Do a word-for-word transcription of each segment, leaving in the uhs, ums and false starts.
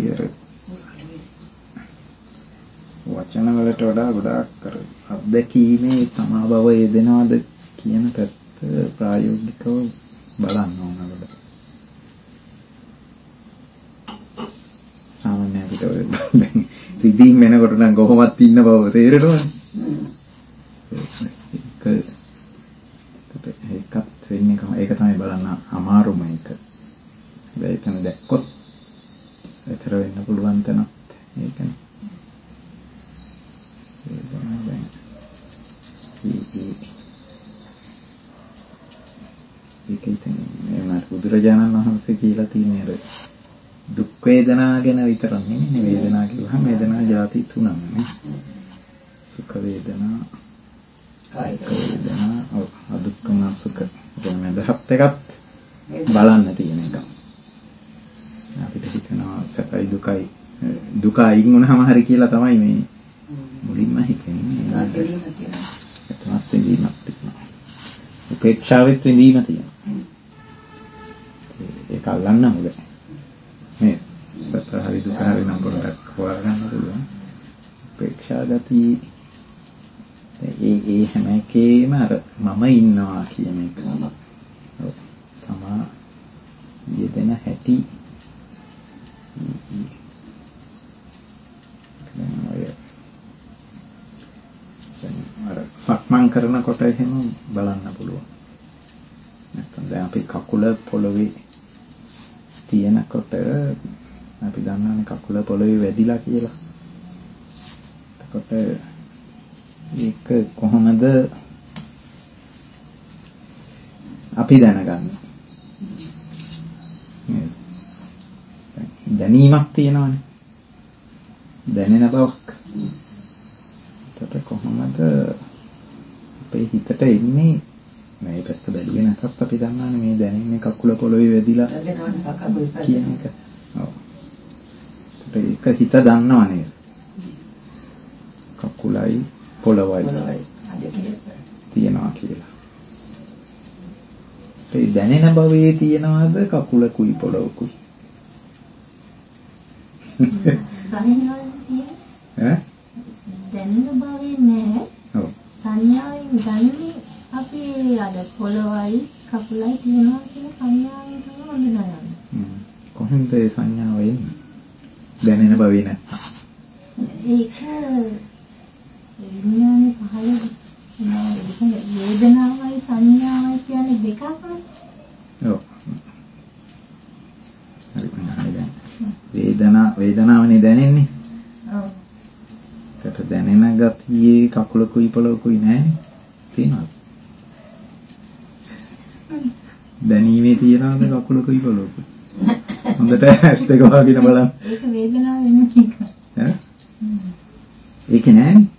අර වචන වලට වඩා ගොඩාක් කර අත්දැකීමේ තමා බව යෙදෙනවද කියන පැත්ත ප්‍රායෝගිකව බලන්න ඕනවද? සාමාන්‍ය අපිට රිදීම් වෙනකොට නම් කොහොමවත් ඉන්න බව තේරෙනවනේ. ඒක ඒකත් වෙන්නේ කොහොම ඒක තමයි බලන්න අමාරුම එක. හැබැයි එතන දැක්කොත් ඒතර වෙන්න පුළුවන් තැනක් ඒකනේ. ඒක ඉතින් මේ බුදුරජාණන් වහන්සේ කියලා තියෙන දුක් වේදනා ගැන විතරක් නෙමෙයි. වේදනා කියවහම වේදනා ಜಾති තුනක් නේ. සුඛ වේදනා, කායික වේදනා, අදුක්ඛම සුඛ. දැන් මේ දෙහත් එකත් බලන්න තියෙන එක. අපිට හිතනවා සැපයි දුකයි දුක අයින් වුණාම හරි කියලා තමයි මේ මුලින්ම හිතෙන්නේ. ඒකත් විඳීමක් තියෙනවා. උපේක්ෂාවෙත් විඳීම තියෙනවා. ඒක අල්ලන්න හොඳයි. මේ සතර හරි දුක හරි නම් පොඩ්ඩක් හොයාගන්න පුළුවන්. උපේක්ෂා ගති ඒ ඒ හැම එකේම අර මම ඉන්නවා කියන එක. ඔව්. තමා යෙදෙන හැටි අර සක්මන් කරනකොට එහෙම බලන්න පුළුවන්. නැත්නම් දැන් අපි කකුල පොළවේ තියනකොට අපි දන්නවනේ කකුල පොළවේ වැදිලා කියලා. එතකොට ඒක කොහොමද අපි දැනගන්නේ? දැනීමක් තියෙනවනේ. දැනෙන බවක්. එතකොට කොහොමද අපේ හිතට එන්නේ මේ පැත්ත බැලුවේ නැත්නම් අපි දන්නවනේ මේ දැනෙන්නේ කකුල පොළවේ වැදිලා කියන එක. ඔව්. ඒක හිත දන්නව නේද? කකුලයි පොළවයි තියනවා කියලා. ඒ දැනෙන භවයේ තියනවාද කකුලකුයි පොළවකුයි? ඈ දැනෙන භවයේ නෑ. ඔව්. සංඥාවෙන් ගන්නේ අපි අර පොළොවයි කකුලයි තියනවා කියන සංඥාවෙන් තමයි හඳුනගන්නේ. හ්ම්. කොහෙන්ද ඒ සංඥාව එන්නේ? දැනෙන භවයේ නැත්තම්. ඒක විඥානේ පහළ වෙන වේදනාවයි සංඥාවයි කියන්නේ දෙකක්නේ. ඔව්. හරි දැන් වේදනා වේදනාවනේ දැනෙන්නේ. ඔව්. ඒකට දැනෙන ගතියේ කකුලකුයි පොළොවකුයි නැහැ. තියෙනවද? දැනීමේ තියනවද කකුලකුයි පොළොවකුයි? හොඳට ඇස් දෙක වහගෙන බලන්න. ඒක වේදනාව වෙන එක. ඈ? ඒක නෑනේ.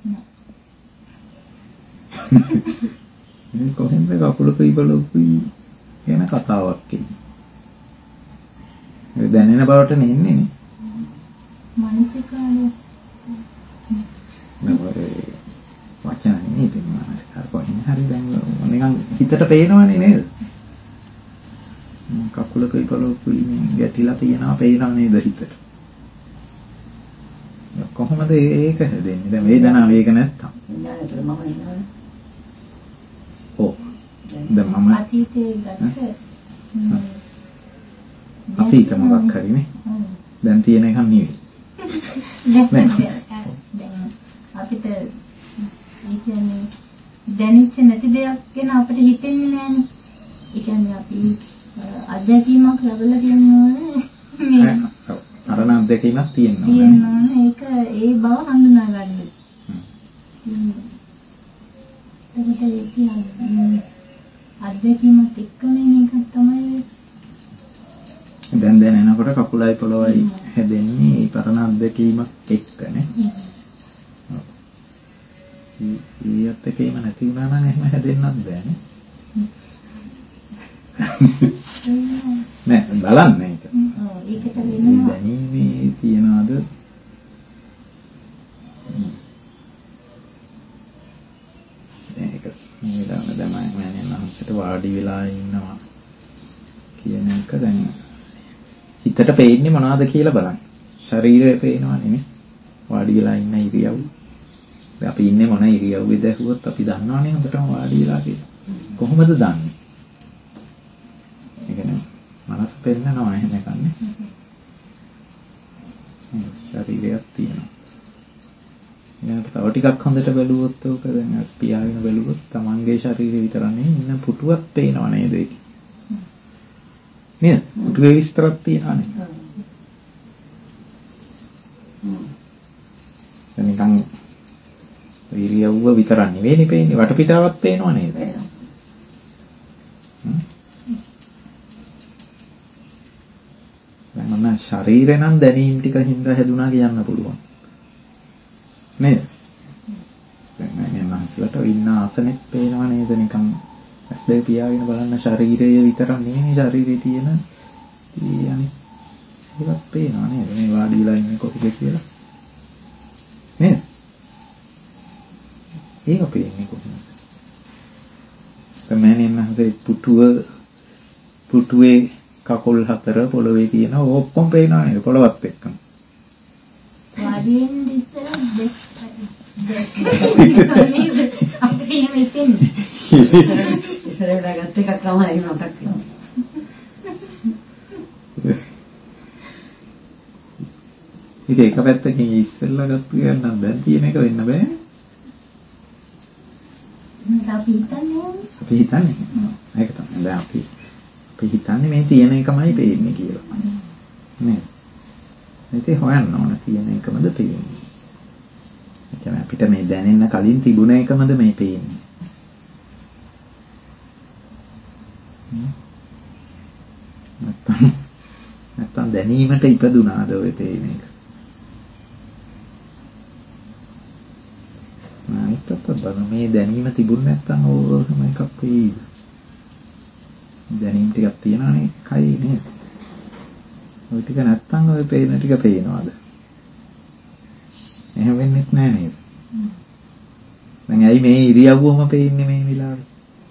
මේ කොහෙන්ද කකුලකුයි පොළොවකුයි කියන කතාවක් එන්නේ? ඒ දැනෙන බවට නෙන්නේ නේ. මානසිකාලය. නෑ වචන නෙමෙයි තියෙන මානසිකාර කොහෙන් හරි දැන් නිකන් හිතට පේනවනේ නේද? කකුලකුයි පොළොවකුයි ගැටිලා තියනවා පේනව නේද හිතට? කොහොමද ඒක හැදෙන්නේ? දැන් වේදනාව ඒක නැත්තම්. විඥානතර මම ඉන්නවනේ. ඔව්. දැන් මම අතීතයේ ගත්ත අතීත මොකක් හරි නේ. දැන් තියෙන එකක් නෙවෙයි. දැන් අපිට ඒ කියන්නේ දැනෙච්ච නැති දෙයක් ගැන අපිට හිතෙන්නේ නෑනේ. ඒ කියන්නේ අපි අත්දැකීමක් ලැබලා තියෙනවනේ. මේ අරණ අත්දැකීමක් තියෙනවා. තියෙනවනේ ඒක ඒ බව හඳුනා ගන්න. හ්ම්. ඒක කියන්නේ අත්දැකීමත් එක්කනේ මේක තමයි. දැන් දැනෙනකොට කකුලයි පොළොවයි හැදෙන්නේ ඒ පරණ අත්දැකීමක් එක්කනේ. ඊයත් එකේම නැති වුණා නම් එහෙම හැදෙන්නත් බෑනේ. නෑ බලන්න ඒක. ඔව් ඒකට වෙනවා. දැනීමේ තියනවාද? ඒක මේ දාන තමයි මම අහසට වාඩි වෙලා ඉන්නවා කියන එක දැන් හිතට පේන්නේ මොනවද කියලා බලන්න. ශරීරය පේනවනේ නේ. වාඩි වෙලා ඉන්න ඉරියව්. අපි ඉන්නේ මොන ඉරියව්වේද ඇහුවොත් අපි දන්නවනේ හොඳටම වාඩි වෙලා කියලා. කොහොමද දන්නේ? ඒ කියන්නේ මනස පෙන්නනවා එහෙම කන්නේ. ශරීරයක් තියෙනවා. ඊට තව ටිකක් හොඳට බැලුවොත් ඕක දැන් ඇස් පියාගෙන බැලුවොත් තමන්ගේ ශරීරය විතර නෙවෙයි ඉන්න පුටුවක් පේනව නේද ඒක? නේද? පුටුවේ විස්තරක් තියෙනවනේ. හ්ම්. නිකන් ඉරියව්ව විතර නෙවෙයි පේන්නේ වටපිටාවක් පේනව නේද? හ්ම්. දැන් මම ශරීරේ නම් දැනීම් ටික හින්දා හැදුනා කියන්න පුළුවන්. නේද? දැන් මම මහසලට ඉන්න ආසනෙත් පේනව නේද නිකන් ඇස් දෙක පියාගෙන බලන්න ශරීරය විතර නෙවෙයි ශරීරේ තියෙන යන්නේ ඒවත් පේනව නේද මේ වාඩි වෙලා ඉන්නේ කොහොමද කියලා නේද? ඒක පේන්නේ කොහොමද? තමන්නේ මහසේ පුටුව පුටුවේ කකුල් හතර පොළවේ තියෙන ඔක්කොම පේනව නේද පොළවත් එක්කම? වාඩි වෙන්න ඉස්සර දෙක් අපිට එහෙම ඉතින්නේ. ඉස්සරහට ගත්ත එකක් තමයි මතක් වෙනවා. ඉතින් එක පැත්තකින් ඉස්සෙල්ලා ගත්ත ගන්න දැන් තියෙන එක වෙන්න බෑ. මම අපි හිතන්නේ අපි හිතන්නේ ඒක තමයි. දැන් අපි අපි හිතන්නේ මේ තියෙන එකමයි පේන්නේ කියලා. නේද? ඉතින් හොයන්න ඕන තියෙන එකමද පේන්නේ. ඒ කියන්නේ අපිට මේ දැනෙන්න කලින් තිබුණ එකමද මේ පේන්නේ. නැත්තම් නැත්තම් දැනීමට ඉපදුනාද ඔය පේන එක? නැත්තම් බලන්න මේ දැනීම තිබුණ නැත්තම් ඕකම එකක් වෙයිද? දැනීම ටිකක් තියනනේ කයි නේද? ඔය ටික නැත්තම් ඔය පේන ටික පේනවද? එහෙම වෙන්නේ නැහැ නේද? දැන් ඇයි මේ ඉරියව්වම පේන්නේ මේ වෙලාවේ?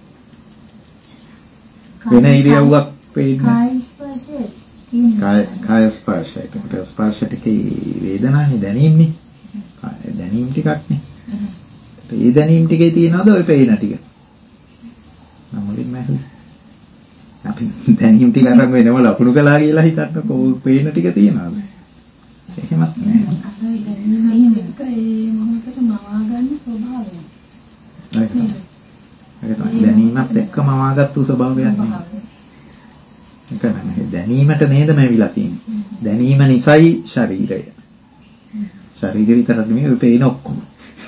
වෙන ඉරියව්වක් පේන්නේ. කාය ස්පර්ශය තියෙනවා. කාය කාය ස්පර්ශය. ඒකට ස්පර්ශ ටිකේ වේදනානේ දැනීමනේ. කාය දැනීම ටිකක්නේ. ඒ දැනීම ටිකේ තියනවාද ඔය පේන ටික? නමුලින් මහලු. අපි දැනීම ටික අරන් වෙනම ලකුණු කළා කියලා හිතන්නකො ඔය පේන ටික තියනවාද? එහෙමත් නෑ. අර දැනීම එක ඒ මොහොතට මවා ගන්න ස්වභාවය. ඒක තමයි. දැනීමත් එක්කම මවාගත්තු ස්වභාවයක් නේ. ඒක නෑ. දැනීමට නේද මේවිලා තියෙන්නේ. දැනීම නිසයි ශරීරය. ශරීරය විතර නෙමෙයි ඔය පේන ඔක්කොම.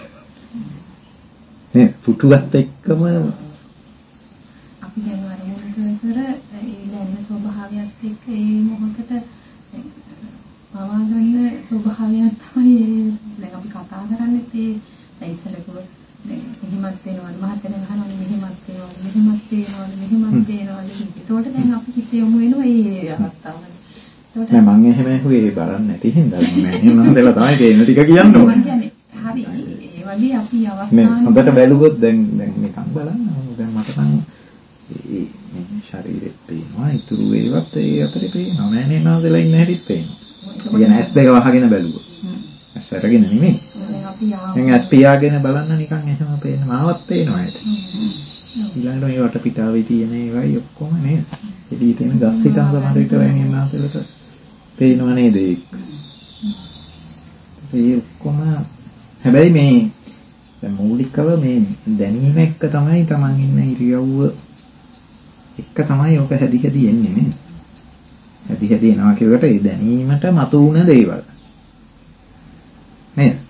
නේ පුටුවත් එක්කම අපි දැන් අර මොකද කර ඒ දැනෙන ස්වභාවයත් එක්ක ඒ මොහොතට මවා ගන්න ස්වභාවයක් තමයි දැන් අපි කතා කරන්නේ ඒ දැන් ඉස්සරකුව දැන් මෙහෙමත් වෙනවද මහත්තයන් අහනවා මෙහෙමත් වෙනවද මෙහෙමත් වෙනවද මෙහෙමත් වෙනවද ඒකට දැන් අපි හිත යොමු වෙනවා මේ අවස්ථාවල. ඒකට නෑ මම එහෙම ඇහුවේ බලන්නේ නැති හින්දා මම එහෙනම් දෙලා තමයි තේරෙන ටික කියන්න ඕනේ. මම කියන්නේ හරි ඒ වගේ අපි අවස්ථාන මේ හොඳට බැලුවොත් දැන් දැන් නිකන් බලන්න දැන් මට නම් ඒ මේ ශරීරෙත් පේනවා ඉතුරු ඒවත් ඒ අතරේ පේනවා නෑ නේ නාදලා ඉන්න හැටිත් පේනවා. ඒ කියන්නේ ඇස් දෙක වහගෙන බැලුවොත්. ඇස් අරගෙන නෙමෙයි. දැන් අපි දැන් ඇස් පියාගෙන බලන්න නිකන් එහෙම පේන මාවත් පේනවා ඒක. ඊළඟට මේ වට පිටාවේ තියෙන ඒවායි ඔක්කොම නේද? එළියේ තියෙන ගස් හිටන් සමහර විට වෙන්නේ නාසලට පේනව නේද ඒක? ඒ ඔක්කොම හැබැයි මේ දැන් මූලිකව මේ දැනීම එක්ක තමයි Taman ඉන්න ඉරියව්ව එක්ක තමයි ඔක හැදි හැදි එන්නේ නේද? හැදි හැදි එනවා කියවට ඒ දැනීමට මතු වුණ දේවල්. නේද?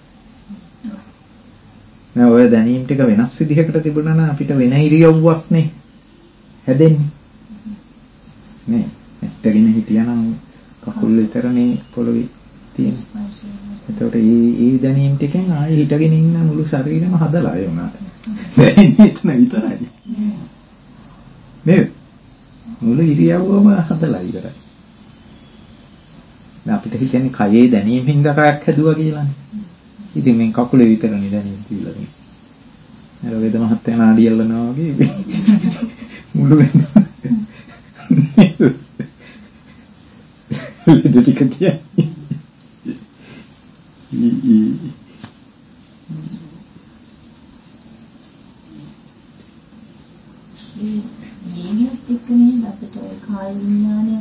නෑ ඔය දැනීම් ටික වෙනස් විදිහකට තිබුණා නම් අපිට වෙන ඉරියව්වක් නේ හැදෙන්නේ. නේ නැටගෙන හිටියානම් කකුල් විතරනේ පොළවේ තියෙන්නේ. එතකොට මේ මේ දැනීම් ටිකෙන් ආයෙ හිටගෙන ඉන්න මුළු ශරීරෙම හදලා ඒ උනාට. දැනෙන්නේ එතන විතරයි. නේද? මුළු ඉරියව්වම හදලා ඉවරයි. දැන් අපිට හිතන්නේ කයේ දැනීම හින්දා කයක් හැදුවා කියලානේ. ඉතින් මේ කකුලේ විතරනේ දැනීම කියලා තියෙන්නේ. අර වේද මහත්තයා නාඩි යල්ලනවා වගේ මුළු වෙන. ලෙඩ ටික කියන්නේ. වේගයත් එක්ක නේද අපිට කාය විඥානය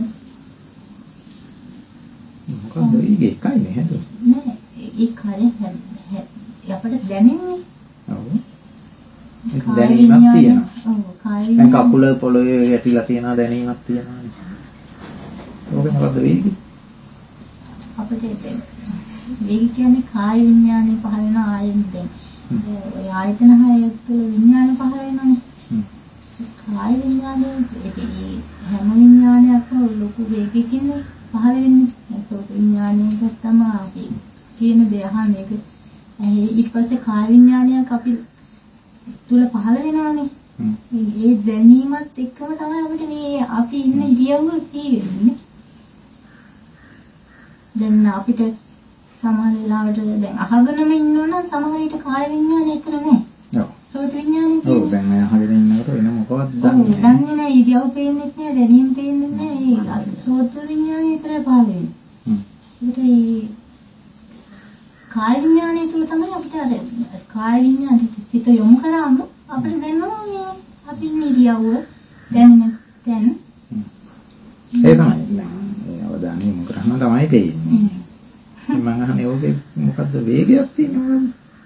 මොකක්ද වේගය එකයි නේද? නෑ ඒ කාය අපිට දැනෙන්නේ. ඔව්. ඒක දැනීමක් තියෙනවා. ඔව් කාය දැන් කකුල පොළොවේ යටිලා තියෙනවා දැනීමක් තියෙනවානේ. ඕක මොකද්ද වේගය? අපිට වේගය කියන්නේ කාය විඥානය පහළ වෙන ආයෙත් දැන් ඔය ආයතන හය තුළ විඥාන පහළ වෙනවානේ. කාය විඥානය ඒ හැම විඥානයක්ම ලොකු වේගයකින් පහළ වෙන්නේ. ඒක විඥානයක තමයි අපි කියන දේ අහන එක. ඊට පස්සේ කාය විඥානයක් අපි තුල පහළ වෙනවානේ. ඒ දැනීමත් එක්කම තමයි අපිට මේ අපි ඉන්න ඉරියව්ව සිහි වෙන්නේ. දැන් අපිට සමහර වෙලාවට දැන් අහගෙනම ඉන්නවනම් සමහර විට කාය විඥානය එතන නැහැ. ඔව්. සෝත විඥානය තියෙනවා. ඔව් දැන් මම අහගෙන ඉන්නකොට වෙන මොකවත් දන්නේ නැහැ. දන්නේ නැහැ ඉරියව් පේන්නේ නැහැ දැනීම පේන්නේ නැහැ. ඒ සෝත විඥානය විතර පහළ වෙන්නේ. හ්ම්. ඒකට කාය විඥානය තුල තමයි අපිට අර කාය විඥානයේ සිත යොමු කරාම අපිට දැනෙනවා මේ අපි ඉන්න ඉරියව්ව දැනෙන දැන් ඒ තමයි අවධානය යොමු කරාම තමයි පේන්නේ. මම අහන්නේ ඕකේ මොකද්ද වේගයක් තියෙනවද?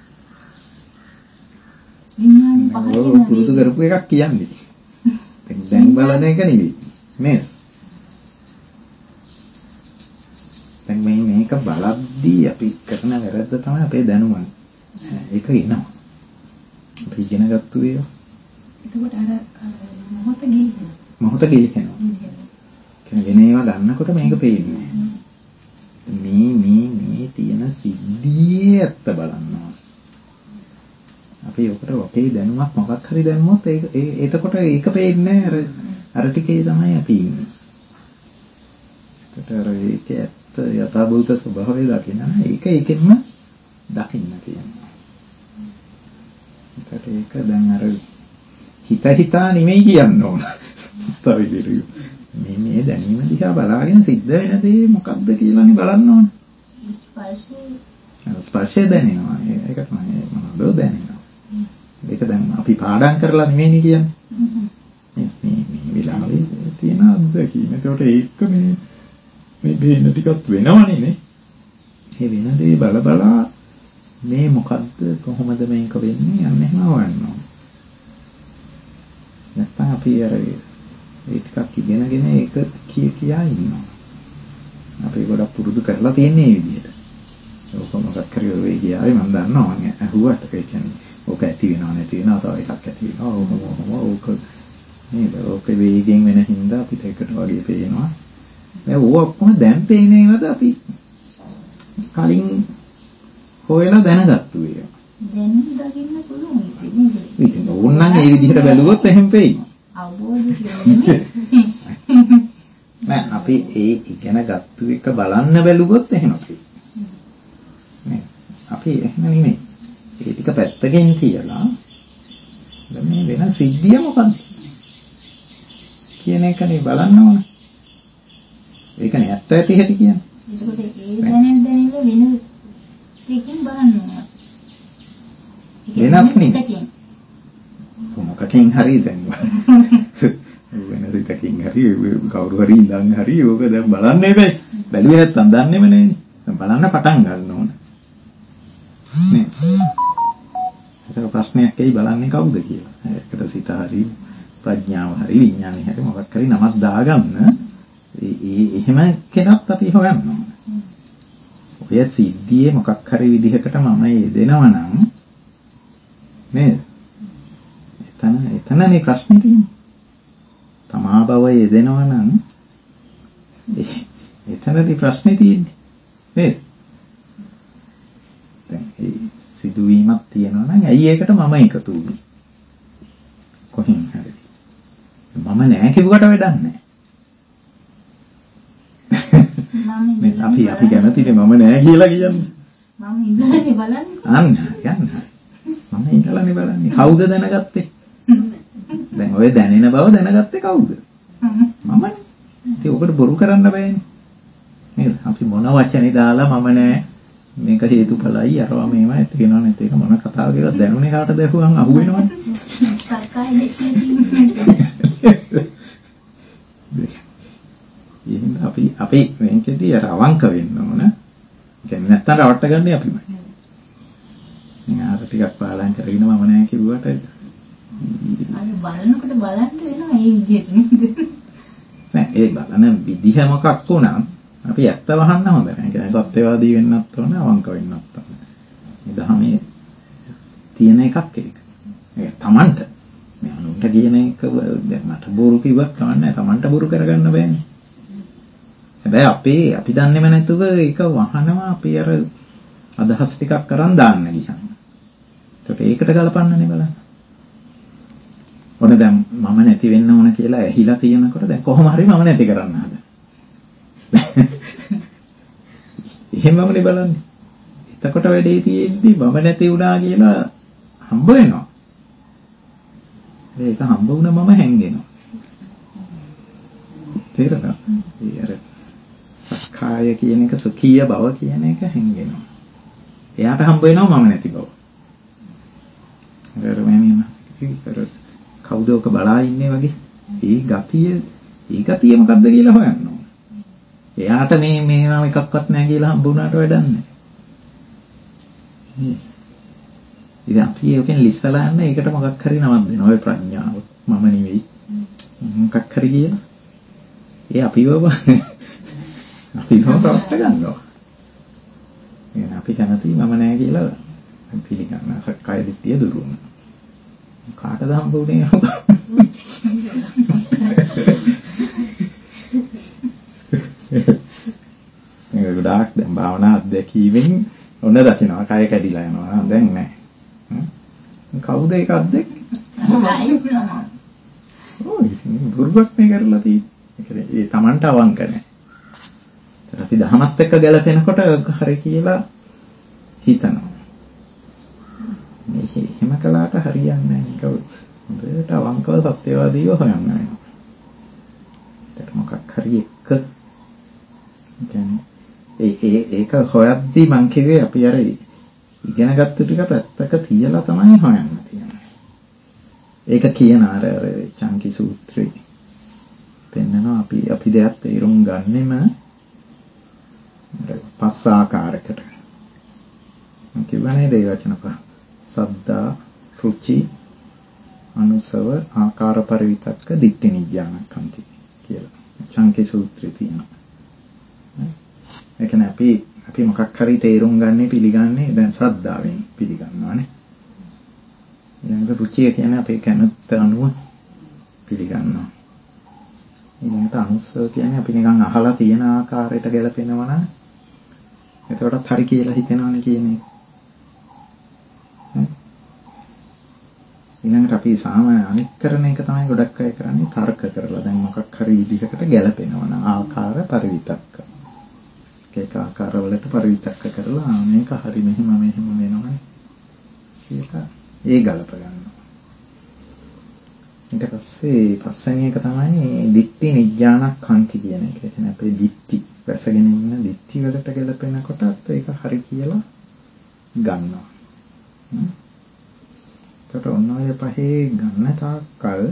විඥානය පහළ වෙන පුරුදු කරපු එකක් කියන්නේ. දැන් බලන එක නෙවෙයි. නේද? දැන් මේ මේක බලද්දී අපි කරන වැරද්ද තමයි අපේ දැනුම. ඒක එනවා. අපි ඉගෙන ගත්ත ඒවා. එතකොට අර මොහොත ගිහිනවා. මොහොත ගිහිනවා. කියන්නේ වෙන ඒවා ගන්නකොට මේක පේන්නේ. මේ මේ මේ තියෙන සිද්ධියේ ඇත්ත බලනවා. අපි ඔකට අපේ දැනුමක් මොකක් හරි දැම්මොත් ඒක එතකොට ඒක පේන්නේ අර අර ටිකේ තමයි අපි ඉන්නේ. ඒකට අර ඒකේ ඇත්ත යථාභූත ස්වභාවය දකින්න ඒක ඒකෙන්ම දකින්න තියෙනවා. ඒකට ඒක දැන් අර හිත හිතා නෙමෙයි කියන්න ඕන. තවිදිරි මේ මේ දැනීම දිහා බලාගෙන සිද්ධ වෙන දේ මොකක්ද කියලානේ බලන්න ඕන. ස්පර්ශය ස්පර්ශය දැනෙනවා. ඒක තමයි මොනවද දැනෙනවා. ඒක දැන් අපි පාඩම් කරලා නෙමෙයි කියන්නේ. මේ මේ විලාවේ තියෙන අත්දැකීම. ඒකට ඒක මේ මේ බේන ටිකක් වෙනවනේ නේ. ඒ වෙන දේ බල බලා මේ මොකද්ද කොහොමද මේක වෙන්නේ යන්නේ එහෙම වවන්නවා. නැත්තම් අපි අර ඒ ටිකක් ඉගෙනගෙන ඒක කිය කියා ඉන්නවා. අපි ගොඩක් පුරුදු කරලා තියෙන්නේ මේ විදිහට. ඕක මොකක් කරේ ඔය ගියාවේ මම දන්නවා මම අහුවට ඒ කියන්නේ ඕක ඇති වෙනව නැති වෙනව තව එකක් ඇති වෙනවා ඕක මොකම ඕක නේද ඕක වේගෙන් වෙන හින්දා අපිට එකට වගේ පේනවා. දැන් ඕක ඔක්කොම දැන් පේන ඒවාද අපි කලින් හොයලා දැනගත්තු ඒවා. දැන් දකින්න පුළුවන් ඉතින්. ඉතින් ඕන්නම් ඒ විදිහට බැලුවොත් එහෙම වෙයි. අවබෝධ කියන්නේ නෑ අපි ඒ ඉගෙන ගත්තු එක බලන්න බැලුවොත් එහෙම වෙයි. නේ අපි එහෙම නෙමෙයි. ඒ ටික පැත්තකින් තියලා දැන් මේ වෙන සිද්ධිය මොකක්ද කියන එකනේ බලන්න ඕන. ඒකනේ ඇත්ත ඇති හැටි කියන්නේ. එතකොට ඒ දැනෙන දැනෙන වෙන දෙකකින් බලන්න ඕන. වෙනස් නෙමෙයි. මොකකින් හරි දැන් වෙන දෙකකින් හරි කවුරු හරි ඉඳන් හරි ඕක දැන් බලන්න එපා. බැලුවේ නැත්තම් දන්නේම නැන්නේ. දැන් බලන්න පටන් ගන්න ඕන. නේ. ඒක ප්‍රශ්නයක් ඇයි බලන්නේ කවුද කියලා. ඒකට සිත හරි ප්‍රඥාව හරි විඥානය හරි මොකක් හරි නමක් දාගන්න ඒ එහෙම කෙනත් අපි හොයන්න ඕන. ඔය සිද්ධියේ මොකක් හරි විදිහකට මම යෙදෙනවා නම් නේද? එතන එතනනේ ප්‍රශ්නේ තියෙන්නේ. තමා බව යෙදෙනවා නම් එතනදී ප්‍රශ්නේ තියෙන්නේ. නේද? දැන් ඒ සිදුවීමක් තියෙනවා නම් ඇයි ඒකට මම එකතු වුනේ? කොහෙන් හරි. මම නෑ කිව්වට වැඩක් නෑ. මම අපි අපි කැමතිනේ මම නෑ කියලා කියන්නේ. මම ඉඳලානේ බලන්නේ. අන්න යන්න. මම ඉඳලානේ බලන්නේ. කවුද දැනගත්තේ? දැන් ඔය දැනෙන බව දැනගත්තේ කවුද? මමනේ. ඉතින් ඔකට බොරු කරන්න බෑනේ. නේද? අපි මොන වචනේ දාලා මම නෑ මේක හේතුඵලයි අරවා මේවා තියෙනවා නැති එක මොන කතාවද කියලා දැනුනේ කාටද ඇහුවම් අහුවෙනවනේ. සක්කාය දිට්ඨිය. එහෙනම් අපි අපි මේකෙදී අර අවංක වෙන්න ඕන. කියන්නේ නැත්තම් රවට්ට ගන්නේ අපිමයි. නාර ටිකක් පාලම් කරගෙන මම නෑ කිව්වට අර බලනකොට බලන්න වෙනවා මේ විදියට නේද? නෑ ඒ බලන විදිහ මොකක් වුණත් අපි ඇත්ත වහන්න හොඳ නෑ. ඒ කියන්නේ සත්‍යවාදී වෙන්නත් ඕන අවංක වෙන්නත් ඕන. මේ ධර්මයේ තියෙන එකක් ඒක. ඒක Tamanට මේ අනුන්ට කියන එක දැන් මට බොරු කිව්වත් කවන්නේ Tamanට බොරු කරගන්න බෑනේ. හැබැයි අපේ අපි දන්නේම නැතුව ඒක වහනවා අපි අර අදහස් ටිකක් කරන් දාන්න ගියහම. ඒකට ඒකට ගලපන්නනේ බලන්න. ඔන්න දැන් මම නැති වෙන්න ඕන කියලා ඇහිලා තියෙනකොට දැන් කොහොම හරි මම නැති කරන්න හදන. එහෙමමනේ බලන්නේ. එතකොට වැඩේ තියෙද්දි මම නැති වුණා කියලා හම්බ වෙනවා. ඒක හම්බ වුණා මම හැංගෙනවා. තේරෙනවද? ඒ අර සක්කාය කියන එක සුඛීය බව කියන එක හැංගෙනවා. එයාට හම්බ වෙනවා මම නැති බව. අර මම කර කවුද ඔක බලා ඉන්නේ වගේ? ඒ ගතිය ඒ ගතිය මොකද්ද කියලා හොයන්න ඕන. එයාට මේ මේවා එකක්වත් නැහැ කියලා හම්බ වුණාට වැඩක් නැහැ. ඉතින් අපි ඒකෙන් ලිස්සලා යන්න ඒකට මොකක් හරි නමක් දෙනවා. ඔය ප්‍රඥාව මම නෙවෙයි. මොකක් හරි කියලා. ඒ අපිව අපිව ප්‍රශ්න ගන්නවා. එහෙනම් අපි කැමති මම නැහැ කියලා පිළිගන්න. සක්කාය දිට්ඨිය දුරු වෙනවා. කාටද හම්බ වුනේ? මේ ගොඩාක් දැන් භාවනා අධ්‍යක්ීමෙන් ඔන්න දකින්නවා කය කැඩිලා යනවා. දැන් නැහැ. කවුද ඒක අධ්‍යක්ෂ? ඔය දුර්ගත මේ කරලා තියෙන්නේ. ඒ Tamanට අවංක නැහැ. අපි දහමත් එක්ක ගැලපෙනකොට හරි කියලා හිතනවා. මේ එහෙම කළාට හරියන්නේ නැහැ. ඒක හොඳට අවංකව සත්‍යවාදීව හොයන්න වෙනවා. ඒක මොකක් හරි එක්ක කියන්නේ ඒ ඒ ඒක හොයද්දි මං කිව්වේ අපි අර ඉගෙනගත්තු ටික පැත්තක තියලා තමයි හොයන්න තියෙන්නේ. ඒක කියන අර අර චංකි සූත්‍රේ පෙන්නනවා අපි අපි දෙයක් තේරුම් ගන්නෙම පස් ආකාරයකට. මම කියවනේ දෙය වචන පහ. සද්දා, රුචි, අනුසව, ආකාර පරිවිතක්ක, දිට්ඨි නිඥානක්ඛන්ති කියලා. චංකි සූත්‍රේ තියෙනවා. ඒ කියන්නේ අපි අපි මොකක් හරි තේරුම් ගන්නේ පිළිගන්නේ දැන් ශ්‍රද්ධාවෙන් පිළිගන්නවානේ. ඊළඟට රුචිය කියන්නේ අපේ කැමැත්ත අනුව පිළිගන්නවා. ඊළඟට අනුසව කියන්නේ අපි නිකන් අහලා තියෙන ආකාරයට ගැලපෙනවා නම් එතකොටත් හරි කියලා හිතෙනවනේ කියන්නේ. ඊළඟට අපි සාමාන්‍ය අනික් කරන එක තමයි ගොඩක් අය කරන්නේ තර්ක කරලා. දැන් මොකක් හරි විදිහකට ගැලපෙනවා නම් ආකාර පරිවිතක්ක. ඒක ආකාරවලට පරිවිතක්ක කරලා මේක හරි මෙහෙම මෙහෙම වෙනවනේ. ඒක ඒ ගලප ගන්නවා. ඊට පස්සේ පස්වෙනි එක තමයි දිට්ඨි නිඥානක්ඛන්ති කියන එක. ඒ කියන්නේ අපේ දිට්ඨි වැසගෙන ඉන්න දිට්ඨි වලට ගැලපෙනකොටත් ඒක හරි කියලා ගන්නවා. ඒකට ඔන්න ඔය පහේ ගන්න තාක්කල්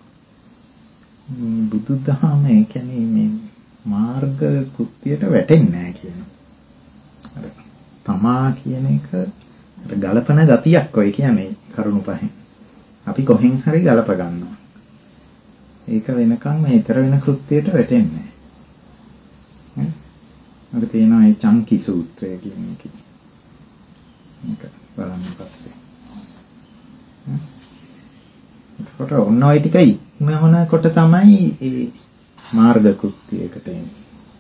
බුදුදහම ඒ කියන්නේ මේ මාර්ග කෘත්‍යයට වැටෙන්නේ නැහැ කියන. අර තමා කියන එක අර ගලපන ගතියක් ඔය කියන්නේ කරුණු පහෙන්. අපි කොහෙන් හරි ගලප ගන්නවා. ඒක වෙනකන් මේ ඊතර වෙන කෘත්‍යයට වැටෙන්නේ නැහැ. අර තියෙනවා මේ චංකි සූත්‍රය කියන එක. මේක බලන්න පස්සේ. එතකොට ඔන්න ඔය ටික ඉක්මවනකොට තමයි ඒ මාර්ග කෘත්‍යයකට එන්නේ.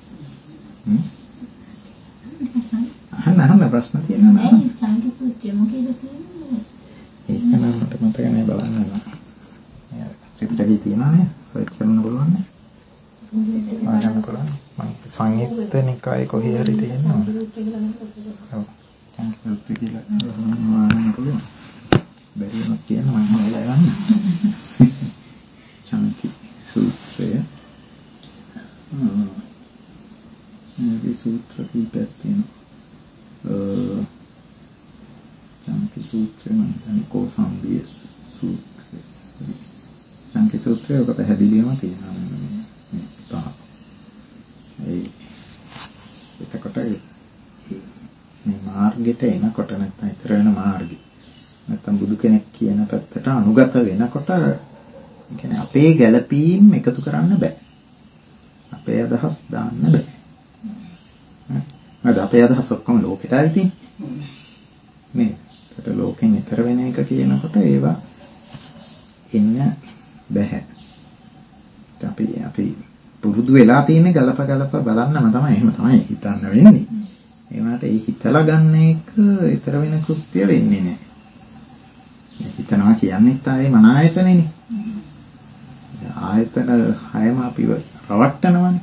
අහන්න අහන්න ප්‍රශ්න තියෙනවා නේද? ඇයි චංකි සූත්‍රය මොකේද තියෙන්නේ? ඒක නම් මට මතක නැහැ බලන්න. ත්‍රිපිටකේ තියෙනවානේ සර්ච් කරන්න බලන්න. ආගම බලන්න. මම සංයුත්ත නිකායේ කොහේ හරි තියෙනවා. ඔව්. චංකි සූත්‍රය කියලා බලන්න පුළුවන්. බැරි වුණොත් කියන්න මම හොයලා ගන්න. චංකි සූත්‍රය. මේ සූත්‍ර කීපයක් තියෙනවා. සූත්‍රය නම් දැන් කෝසම්බිය සූත්‍රය. සංකේ සූත්‍රය ඔක පැහැදිලිවම තියෙනවා මේ පහ. ඒ එතකොට මේ මාර්ගෙට එනකොට නැත්නම් ඊතර වෙන මාර්ගය නැත්නම් බුදු කෙනෙක් කියන පැත්තට අනුගත වෙනකොට කියන්නේ අපේ ගැළපීම් එකතු කරන්න බෑ. අපේ අදහස් දාන්න බෑ. නේද? අපේ අදහස් ඔක්කොම ලෝකෙටයි තියෙන්නේ. නේද? ඒකට ලෝකෙන් ඈතර වෙන එක කියනකොට ඒවා එන්න බෑ. අපි අපි පුරුදු වෙලා තියෙන ගලප ගලප බලන්නම තමයි. එහෙම තමයි හිතන්න වෙන්නේ. ඒ වුණාට ඒ හිතලා ගන්න එක ඈතර වෙන කෘත්‍ය වෙන්නේ නෑ. මේ හිතනවා කියන්නේත් ආයේ මන ආයතනෙනේ. ආයතන හයම අපිව රවට්ටනවනේ.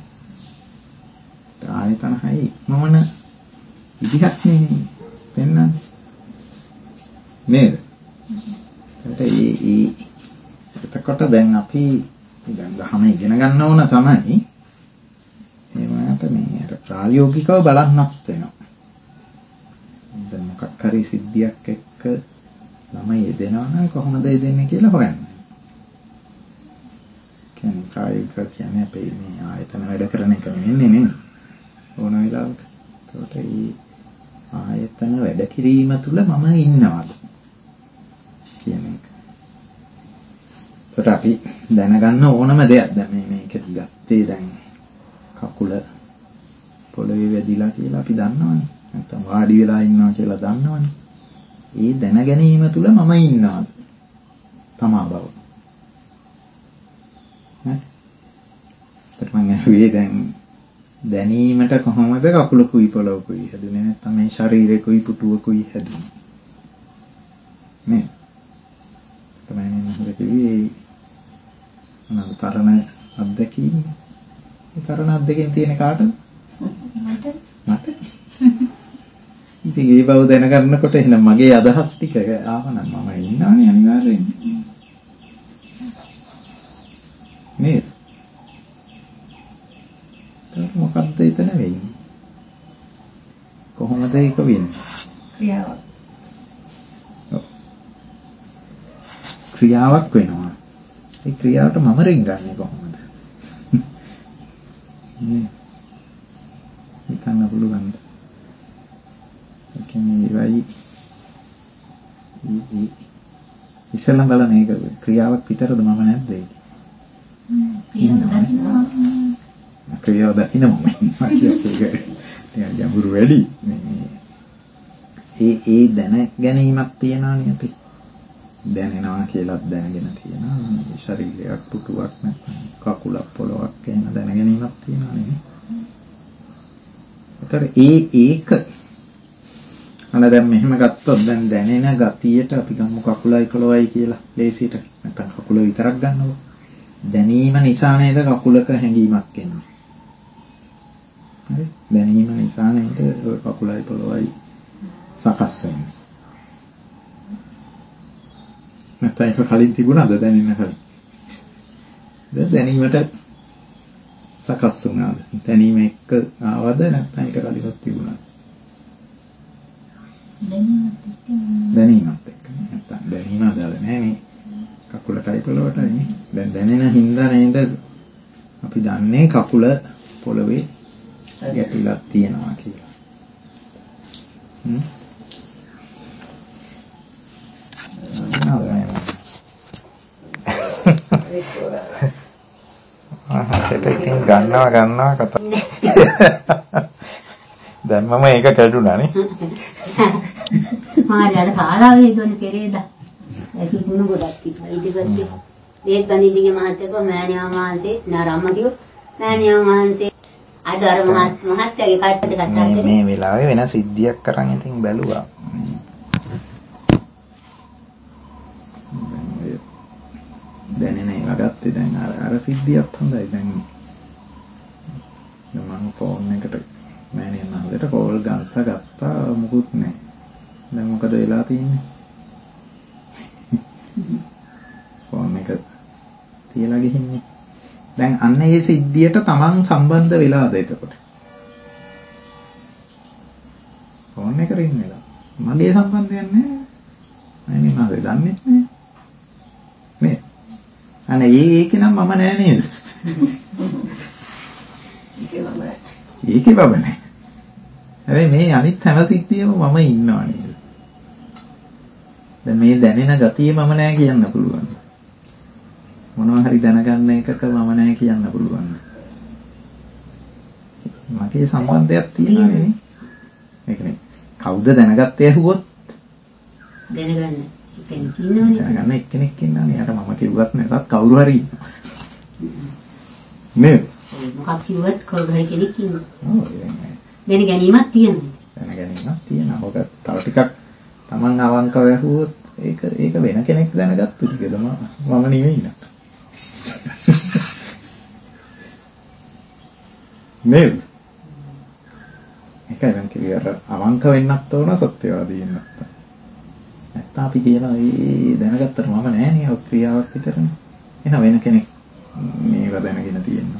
ආයතන හය ඉක්මවන විදිහක් නෙමෙයි පෙන්වන්නේ. නේද? ඒ ඒ එතකොට දැන් අපි දැන් දහම ඉගෙන ගන්න ඕන තමයි. ඒ වුණාට මේ අර ප්‍රායෝගිකව බලන්නත් වෙනවා. දැන් මොකක් හරි සිද්ධියක් එක්ක ළමයි යෙදෙනවා නම් කොහොමද යෙදෙන්නේ කියලා හොයන්න. කියන්නේ ප්‍රායෝගික කියන්නේ අපේ මේ ආයතන වැඩ කරන එක නෙමෙයි නේද? ඕන වෙලාවක. ඒකට මේ ආයතන වැඩ කිරීම තුළ මම ඉන්නවද කියන එක. ඒකට අපි දැනගන්න ඕනම දෙයක්. දැන් මේ මේක ගත්තේ දැන් කකුල පොළවේ වැදිලා කියලා අපි දන්නවනේ. නැත්තම් වාඩි වෙලා ඉන්නවා කියලා දන්නවනේ. ඒ දැන ගැනීම තුළ මම ඉන්නවද? තමා බව. ඈ? ඒත් මම ඇහුවේ දැන් දැනීමට කොහොමද කකුලකුයි පොළොවකුයි හැදුනේ නැත්නම් මේ ශරීරෙකුයි පුටුවකුයි හැදුනේ නේ? තමයි මම හිතුවේ මොනවාද තරණ අත්දැකීම්. ඒ තරණ අත්දැකීම් තියෙන කාටද? මට. මට. ඉතින් ඒ බව දැනගන්නකොට එහෙනම් මගේ අදහස් ටික ආවනම් මම ඉන්නවනේ අනිවාර්යෙන්. නේද? ඒක මොකක්ද එතන වෙන්නේ? කොහොමද ඒක වෙන්නේ? ක්‍රියාවක්. ක්‍රියාවක් වෙනවා. ඒ ක්‍රියාවට මම රින්ගන්නේ කොහොමද? නේ. හිතන්න පුළුවන්ද? ඒ කියන්නේ වයි ඉස්සෙල්ලා බලන එක ක්‍රියාවක් විතරද මම නැද්ද ඒක? ක්‍රියාව දකින්න මම ඉන්නවා කියන්නේ ඒක ගැඹුරු වැඩි. ඒ ඒ දැන ගැනීමක් තියනවානේ අපි. දැනෙනවා කියලා දැනගෙන තියෙනවා. ශරීරයක් පුටුවක් නැත්නම් කකුලක් පොළොවක් එහෙම දැන ගැනීමක් තියනවානේ. ඒතර ඒ ඒක අන්න දැන් මෙහෙම ගත්තොත් දැන් දැනෙන ගතියට අපි ගමු කකුලයි පොළොවයි කියලා ලේසියට. නැත්නම් කකුල විතරක් ගන්නකො. දැනීම නිසා නේද කකුලක හැඟීමක් එන්නේ. හරි? දැනීම නිසා නේද ඔය කකුලයි පොළොවයි සකස් වෙන්නේ. නැත්නම් ඒක කලින් තිබුණාද දැනෙන්න කලින්? දැන් දැනීමට සකස් වුණාද? දැනීම එක්ක ආවද නැත්නම් ඒක කලින්වත් තිබුණාද? දැනීමත් එක්ක. නැත්නම් දැනීම අදාළ නැහැ නේ. කකුලටයි පොළොවටයි නේ. දැන් දැනෙන හින්දා නේද අපි දන්නේ කකුල පොළවේ ගැටිලා තියෙනවා කියලා. හ්ම්. ආ ඒක ඉතින් ගන්නවා ගන්නවා කතා. දැන් මම ඒක කැඩුනා නේ. මාළට කාලාවේ දුන්න කෙරේද? ඒක කුණු ගොඩක් තිබ්බා. ඊට පස්සේ ඒත් බඳින්දිගේ මහත්තයෝ මෑණියා මහන්සේ නාරම්ම කිව්ව මෑණියා මහන්සේ අද අර මහත්තයාගේ කට්ටට කතා කරේ. මේ වෙලාවේ වෙන සිද්ධියක් කරන් ඉතින් බැලුවා. දැනෙන ඒවා ගත්තේ දැන් අර අර සිද්ධියත් හොඳයි දැන් මම ෆෝන් එකට මෑණියන් අහලට කෝල් ගත්තා ගත්තා මොකුත් නැහැ. දැන් මොකද වෙලා තියෙන්නේ? ෆෝන් එක තියලා ගිහින්නේ. දැන් අන්න ඒ සිද්ධියට Taman සම්බන්ධ වෙලාද එතකොට? ෆෝන් එක රින් වෙලා. මගේ සම්බන්ධයක් නැහැ. අනේ මම දන්නේ නැහැ. නේ. අනේ ඒකේ නම් මම නෑ නේද? ඒකේ මම නෑ. ඒකේ බබ නෑ. හැබැයි මේ අනිත් හැම සිද්ධියම මම ඉන්නවා නේද? දැන් මේ දැනෙන ගතිය මම නෑ කියන්න පුළුවන්. මොනවා හරි දැනගන්න එකක මම නෑ කියන්න පුළුවන්. මගේ සම්බන්ධයක් තියෙනවා නේ. ඒක නේ. කවුද දැනගත්තේ ඇහුවොත් දැනගන්න කෙනෙක් ඉන්නවනේ. දැනගන්න එක්කෙනෙක් ඉන්නවනේ. යාට මම කිව්වත් නැතත් කවුරු හරි ඉන්නවා. නේද? මොකක් කිව්වත් කවුරු හරි කෙනෙක් ඉන්නවා. ඔව් දැන ගැනීමක් තියෙනවා. දැන ගැනීමක් තියෙනවා. ඔක තව ටිකක් Taman අවංකව ඇහුවොත් ඒක ඒක වෙන කෙනෙක් දැනගත්තු ටිකද මම නෙවෙයි නේද? නේද? ඒකයි මම කිව්වේ අවංක වෙන්නත් ඕන සත්‍යවාදී වෙන්නත්. නැත්නම් අපි කියනවා ඒ දැනගත්තට මම නෑ නේ ඔය ක්‍රියාවක් විතරනේ. එහෙනම් වෙන කෙනෙක් මේව දැනගෙන තියෙනවා.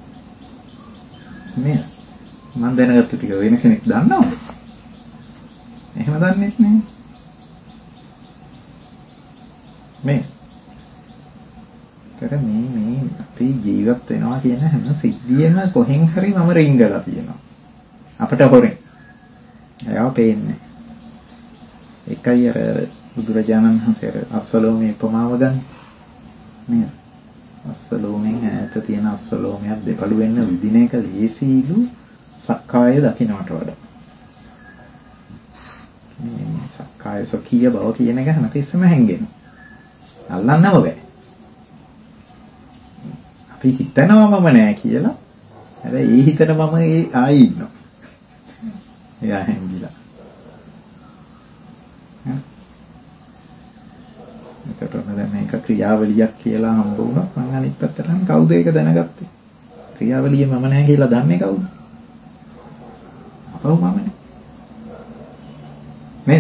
නේද? මම දැනගත්තු ටික වෙන කෙනෙක් දන්නවද? එහෙම දන්නේ නැහැ. මේ තර මේ මේ අපි ජීවත් වෙනවා කියන හැම සිද්ධියම කොහෙන් හරි මම රිංගලා තියෙනවා. අපට හොරෙන්. එයාව පේන්නේ. එකයි අර බුදුරජාණන් වහන්සේ අස්සලෝමේ උපමාව ගන්න. නේද? අස්සලෝමෙන් ඈත තියෙන අස්සලෝමයක් දෙපළු වෙන්න විදින එක ලේසියිලු සක්කාය දකින්නට වඩා. මේ සක්කාය සොකීය බව කියන එක හැමතිස්සෙම හැංගෙනවා. අල්ලන්නම බෑ. අපි හිතනවම නෑ කියලා. හැබැයි ඒ හිතන මම ඒ ආයි ඉන්නවා. එයා හැංගිලා. එතකොට දැන් මේක ක්‍රියාවලියක් කියලා හම්බ වුණා. මම අනිත් පැත්තට නම් කවුද ඒක දැනගත්තේ? ක්‍රියාවලිය මම නෑ කියලා දන්නේ කවුද? අපව මමනේ. නේද?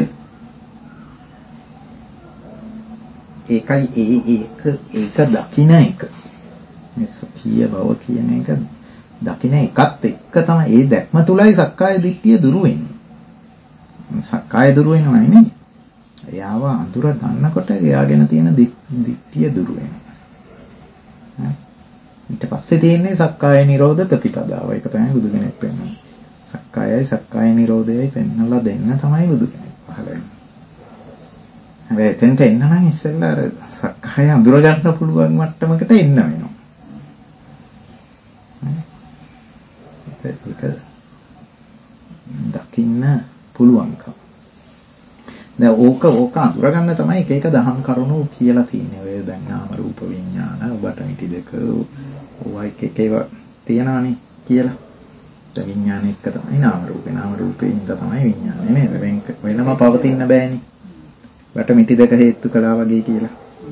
ඒකයි ඒ ඒක ඒක දකින්න එක. මේ සුඛීය බව කියන එක දකින්න එකත් එක්ක තමයි ඒ දැක්ම තුලයි සක්කාය දිට්ඨිය දුරු වෙන්නේ. සක්කාය දුරු වෙනවා නෙමෙයි. එයාව අඳුර ගන්නකොට එයාගෙන තියෙන දිට්ඨිය දුරු වෙනවා. ඊට පස්සේ තියෙන්නේ සක්කාය නිරෝධ ප්‍රතිපදාව. ඒක තමයි බුදු කෙනෙක් වෙන්නේ. සක්කායයි සක්කාය නිරෝධයයි පෙන්වලා දෙන්න තමයි බුදු කෙනෙක් පහළ වෙන්නේ. හැබැයි එතෙන්ට එන්න නම් ඉස්සෙල්ලා අර සක්කාය අඳුර ගන්න පුළුවන් මට්ටමකට එන්න වෙනවා. ඒක දකින්න පුළුවන්කම. දැන් ඕක ඕක අඳුර ගන්න තමයි එක එක දහම් කරුණු කියලා තියෙන්නේ. ඔය දැන් නාම රූප විඥාන ඔබට මිටි දෙක ඔය එක එක ඒවා තියනවානේ කියලා. දැන් විඥාන එක තමයි නාම රූපේ. නාම රූපේ ඉඳ තමයි විඥානේ නේද? වෙනම පවතින්න බෑනේ. වට මිටි දෙක හේතු කළා වගේ කියලා.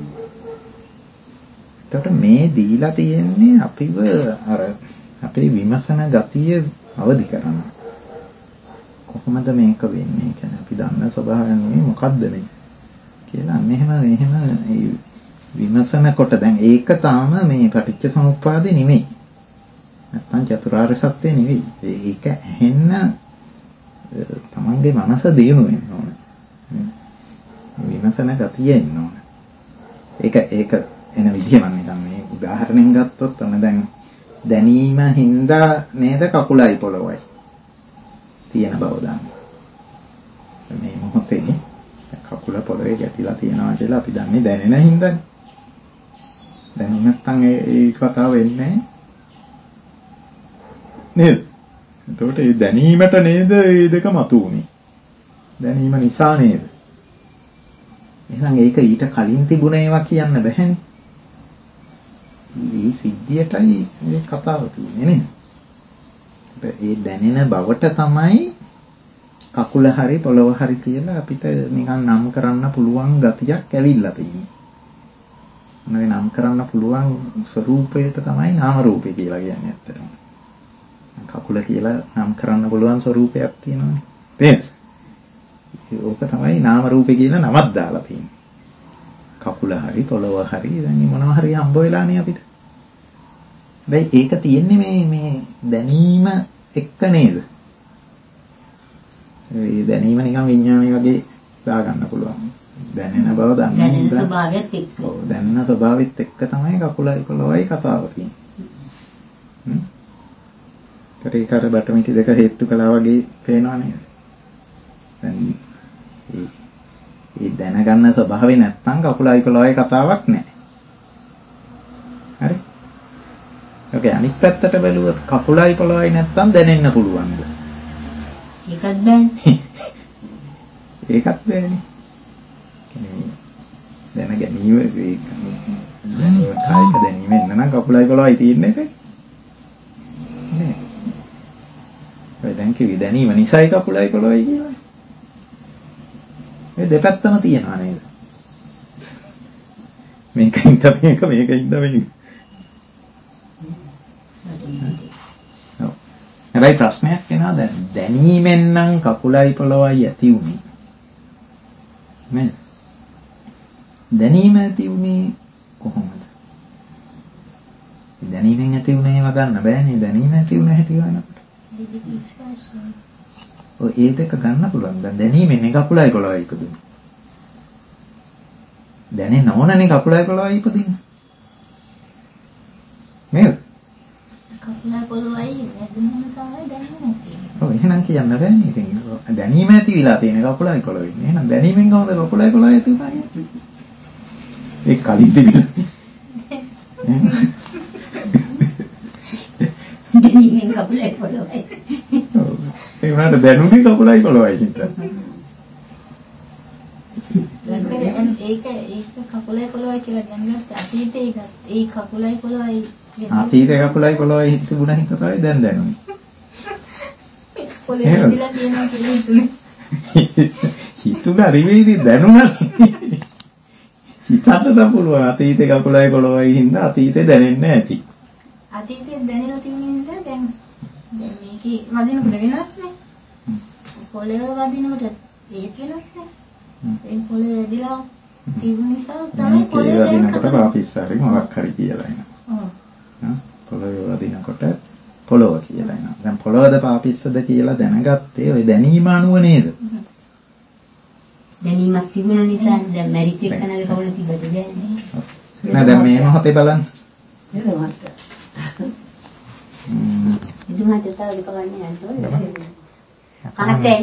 එතකොට මේ දීලා තියෙන්නේ අපිව අර අපේ විමසන ගතිය අවදි කරන. කොහොමද මේක වෙන්නේ කියන්නේ අපි දන්න ස්වභාවය නෙමෙයි මොකද්ද මේ කියලා. මෙහෙම මෙහෙම විමසනකොට දැන් ඒක තාම මේ පටිච්ච සමුප්පාදේ නෙමෙයි. නැත්තම් චතුරාර්ය සත්‍ය නෙවෙයි. ඒක ඇහෙන්න තමන්ගේ මනස දියුණු වෙන්න ඕනේ. විමසන ගතිය එන්න ඕනේ. ඒක ඒක එන විදිය මම නිකන් මේ උදාහරණයක් ගත්තොත් ඔන්න දැන් දැනීම හින්දා නේද කකුලයි පොළොවයි තියෙන බව දන්න. මේ මොහොතේ කකුල පොළොවේ ගැටිලා තියනවා කියලා අපි දන්නේ දැනෙන හින්දානේ. දැන් නැත්තම් ඒ කතාව වෙන්නේ නේද? එතකොට මේ දැනීමට නේද මේ දෙක මතුවුනේ. දැනීම නිසා නේද? එහෙනම් ඒක ඊට කලින් තිබුණ ඒවා කියන්න බැහැනේ. මේ සිද්ධියටයි මේ කතාව තියෙන්නේ නේද? ඒ දැනෙන බවට තමයි කකුල හරි පොළව හරි කියලා අපිට නිකන් නම් කරන්න පුළුවන් ගතියක් ඇවිල්ලා තියෙන්නේ. මොනේ නම් කරන්න පුළුවන් ස්වરૂපයට තමයි නාම රූපේ කියලා කියන්නේ ඇත්තටම. කකුල කියලා නම් කරන්න පුළුවන් ස්වરૂපයක් තියෙනවානේ. තේරෙනවද? ඕක තමයි නාම රූපේ කියලා නමක් දාලා තියෙන්නේ. කකුල හරි පොළව හරි දැන් මොනවා හරි හම්බ වෙලානේ අපිට. හැබැයි ඒක තියෙන්නේ මේ මේ දැනීම එක්ක නේද? ඒ දැනීම නිකන් විඥානය වගේ දාගන්න පුළුවන්. දැනෙන බව දන්නේ. දැනෙන ස්වභාවයත් එක්ක. ඔව් දැනෙන ස්වභාවෙත් එක්ක තමයි කකුලයි පොළොවයි කතාව තියෙන්නේ. හ්ම්. ඒක අර බටමිටි දෙක හේතු කළා වගේ පේනවා නේද? දැන් ඒ ඒ දැනගන්න ස්වභාවය නැත්තම් කකුලයි පොළොවයි කතාවක් නැහැ. හරි? ඔකේ අනිත් පැත්තට බැලුවොත් කකුලයි පොළොවයි නැත්තම් දැනෙන්න පුළුවන්ද? ඒකත් බෑනේ. ඒකත් බෑනේ. දැන ගැනීම ඒක දැනීම කායික දැනීම එන්න නම් කකුලයි පොළොවයි තියෙන්නේ නැහැ. නේ. ඒ දැන් කිවි දැනීම නිසයි කකුලයි පොළොවයි කියලා. මේ දෙපැත්තම තියෙනවා නේද? මේකින් තමයි මේකින් තමයි. ඔව්. හැබැයි ප්‍රශ්නයක් එනවා දැන් දැනීමෙන් නම් කකුලයි පොළොවයි ඇති උනේ. නේද? දැනීම ඇති උනේ කොහොමද? දැනීමෙන් ඇති උනේ ඒව ගන්න බෑනේ. දැනීම ඇති උන හැටි වෙනකොට. ඔය ඒ දෙක ගන්න පුළුවන්. දැන් දැනීමෙන් කකුලයි පොළොවයි ඉපදුනේ. දැනෙන්න ඕනනේ කකුලයි පොළොවයි ඉපදින්න. නේද? කකුලයි පොළොවයි වැදුනම තමයි දැනෙන්නේ නැති. ඔව් එහෙනම් කියන්න බෑනේ. ඉතින් දැනීම ඇති විලා තියෙන කකුලයි පොළොවයි. එහෙනම් දැනීමෙන් කොහොමද කකුලයි පොළොවයි ඇති උනේ? ඒ කලින් තිබිලා. දැනීමෙන් කකුලයි පොළොවයි. ඔව්. ඒ වුණාට දැනුනේ කකුලයි පොළොවයි හින්දා. ඒක ඒක කකුලයි පොළොවයි කියලා දැනගත්ත අතීතේ ඒ කකුලයි පොළොවයි අතීතේ කකුලයි පොළොවයි තිබුණා හින්දා තමයි දැන් දැනුනේ. පොළොවේ ඉඳලා තියෙනවා කියලා හිතුනේ. හිතුණා නෙවෙයි දැනුණා. හිතන්න පුළුවන් අතීතේ කකුලයි පොළොවයි හින්දා අතීතේ දැනෙන්නේ නැති. අතීතේ දැනෙලා තියෙන හින්දා දැන් දැන් මේකේ වදිනකොට වෙනස් නේ. පොළොවේ වදිනකොට ඒත් වෙනස් නේ. ඒ පොළොවේ වැදිලා තිබුණ නිසා තමයි පොළොවේ වදිනකොට පාපිස්සාරි මොකක් හරි කියලා එනවා. ඔව්. පොළොවේ වදිනකොට පොළොව කියලා එනවා. දැන් පොළොවද පාපිස්සද කියලා දැනගත්තේ ওই දැනීම අනුව නේද? දැනීමක් තිබුණ නිසා දැන් මැරිච් එකනගේ කවුල තිබ්බද දැන් නෑ දැන් මේ මොහොතේ බලන්න. නේද? හ්ම්. ඉදුමත් තව දෙකවන්නේ නැහැ. කනක්